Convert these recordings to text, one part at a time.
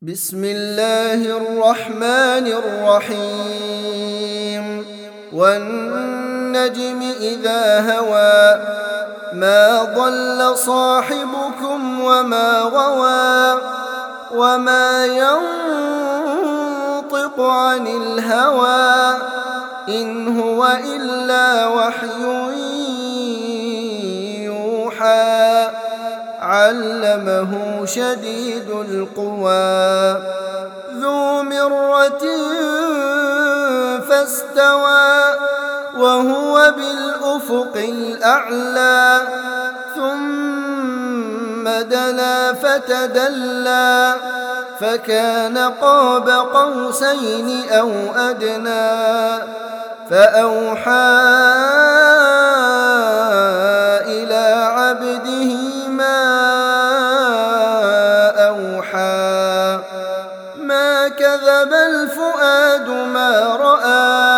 بسم الله الرحمن الرحيم والنجم إذا هوى ما ضل صاحبكم وما غوى وما ينطق عن الهوى إن هو إلا وحي يوحى علمه شديد القوى ذو مرة فاستوى وهو بالأفق الأعلى ثم دنا فتدلى فكان قاب قوسين أو أدنى فأوحى إلى عبده ما كذب الفؤاد ما رأى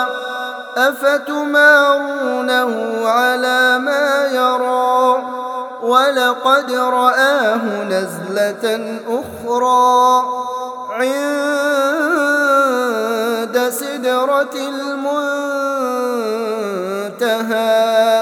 أفتمارونه على ما يرى ولقد رآه نزلة أخرى عند سدرة المنتهى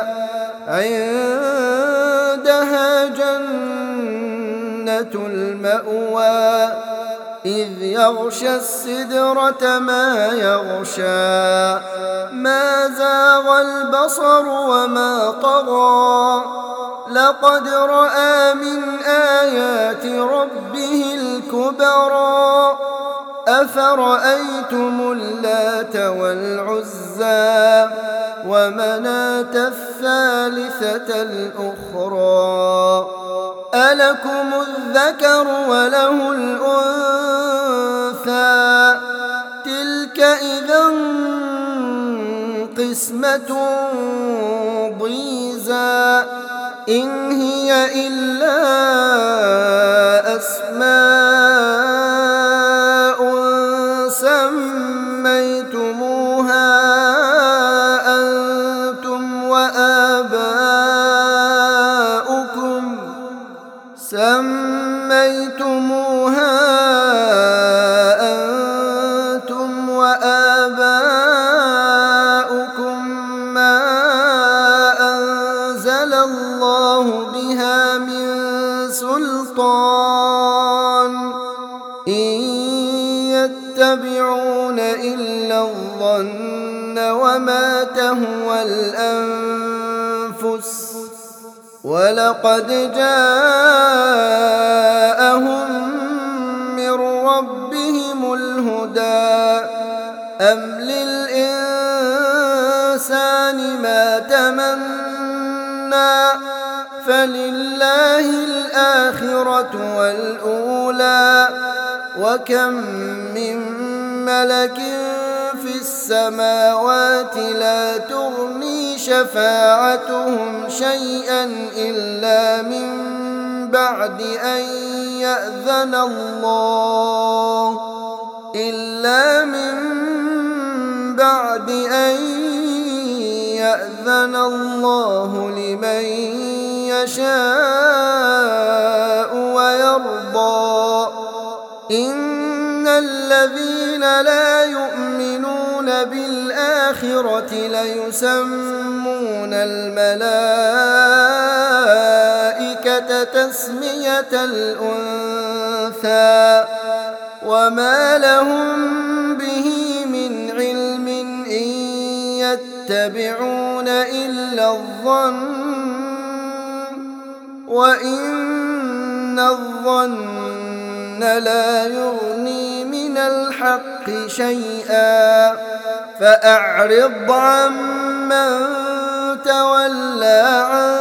عندها جنة المأوى إذ يغشى السدرة ما يغشى ما زاغ البصر وما طغى لقد رأى من آيات ربه الكبرى أفرأيتم اللات والعزى ومناة الثالثة الأخرى ألكم الذكر وله الأنثى تلك إذا قسمة ضيزى إن هي إلا أسماء سميتموها أنتم وآباؤكم ما أنزل الله بها من سلطان إن يتبعون إلا الظن وما تهوى الأنفس ولقد جاءهم من ربهم الهدى أم للإنسان ما تمنى فلله الآخرة والأولى وكم من ملك في السماوات لا تغني شفاعتهم شيئا إلا من بعد أن يأذن الله لمن يشاء ويرضى إن الذين لا يؤمنون بالآخرة ليسمون الملائكة تسمية الأنثى وما لهم به من علم إن يتبعون إلا الظن وإن الظن لا يغني من الحق شيئا فأعرض عمن تولى عن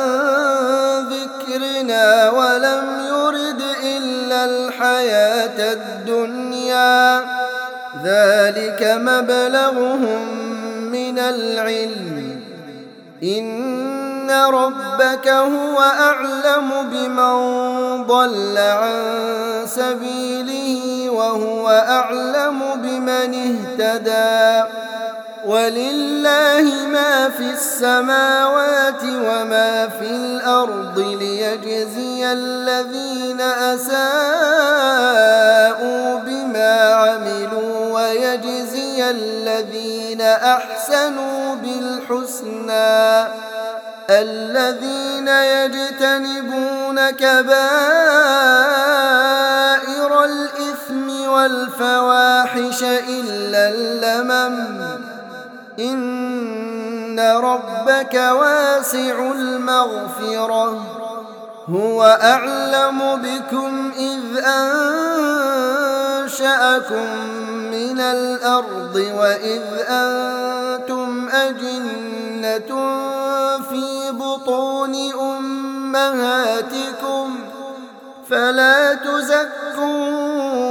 ذكرنا ولم يرد إلا الحياة الدنيا ذلك مبلغهم من العلم إن ربك هو أعلم بمن ضل عن سبيله وهو أعلم بمن اهتدى ولله ما في السماوات وما في الأرض ليجزي الذين أساءوا بما ليجزي الذين أحسنوا بالحسنى الذين يجتنبون كبائر الإثم والفواحش إلا اللمم إن ربك واسع المغفرة هو أعلم بكم إذ أنشأكم من الأرض وإذ أنتم أجنة في بطون أمهاتكم فلا تزكوا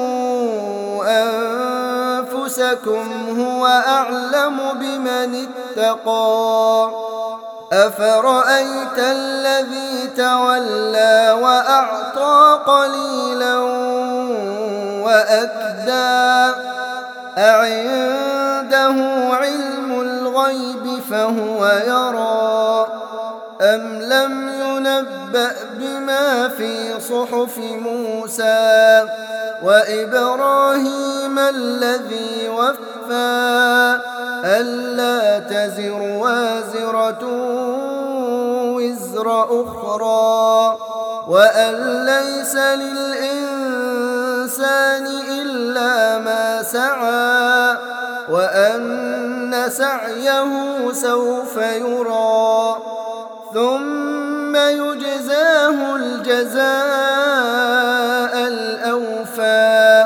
أنفسكم هو أعلم بمن اتقى أفرأيت الذي تولى وأعطى قليلا وأكدى أعنده علم الغيب فهو يرى أم لم ينبأ بما في صحف موسى وإبراهيم الذي وفى ألا تزر وازرة وزر أخرى وأن ليس للإنسان إلا ما سعى وأن سعيه سوف يرى ثم يجزاه الجزاء الأوفى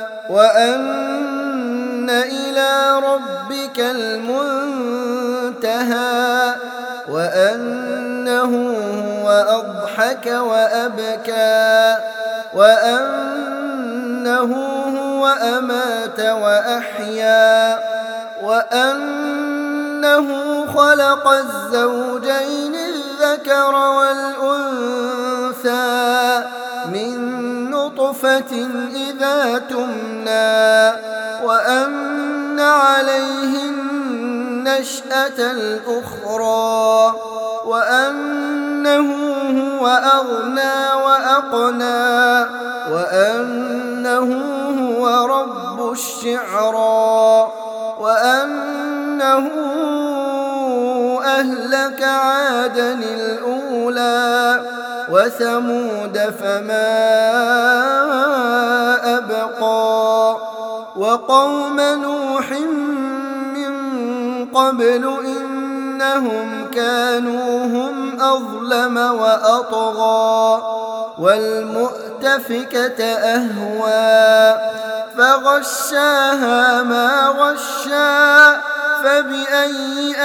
وأن إلى ربك المنتهى وأنه هو أضحك وأبكى وأنه هو أمات وأحيا وأنه خلق الزوجين الذكر والأنثى من نطفة إذا تمنى وأن عليه النشأة الأخرى وأنه هو أغنى وأقنى وأنه هو رب الشعرى وأنه أهلك عادا الأولى وثمود فما أبقى وقوم نوح من قبل إنهم كانوا هم أظلم وأطغى والمؤتفكة أهوى فغشاها ما غشا فبأي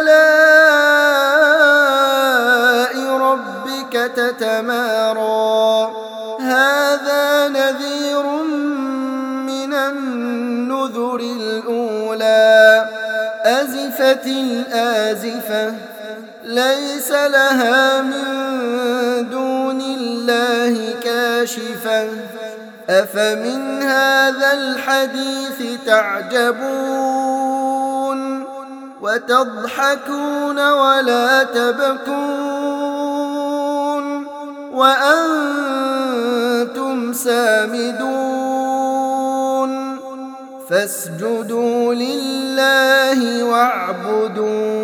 آلاء ربك تتمارى هذا نذير من النذر الأولى أزفت الآزفة ليس لها من دون الله كاشفة أفمن هذا الحديث تعجبون وتضحكون ولا تبكون وأنتم سامدون فاسجدوا لله واعبدوا